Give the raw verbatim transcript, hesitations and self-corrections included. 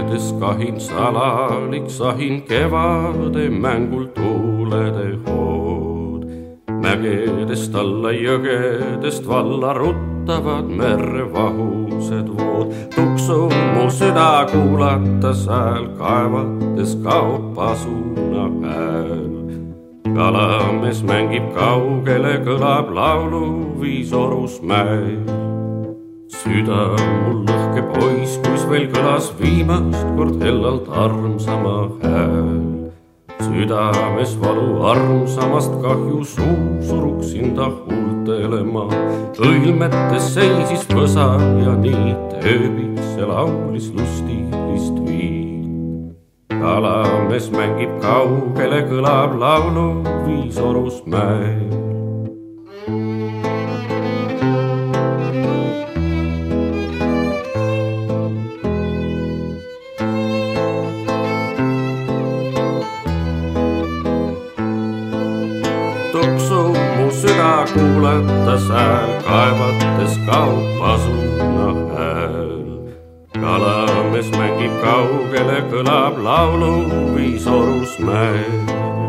jõgedes kahin salalik, sahin kevade mängul tuulede hood. Mägedest alla jõgedest valla ruttavad merre vahused vood. Tuksub mu süda kuulata sääl kaevates kaob asuna hääl. Kalamees mängib kaugele, kõlab lauluviis Orusmäel. Süda mul lõhke pois, kuis veel kõlas viimast kord hellalt armsama hääl. Südames valu armsamast kahju suu, suruksin ta huultele ma. Õilmetes seisis võsa ja niit, ööbiks ja laulis lustilist viit. Kalamees mängib kaugele, kõlab lauluviis Orusmäel. Tuksub mu süda kuulata sääl kaevates kaob asuna hääl. Kalamees mängib kaugele, kõlab lauluviis Orusmäel.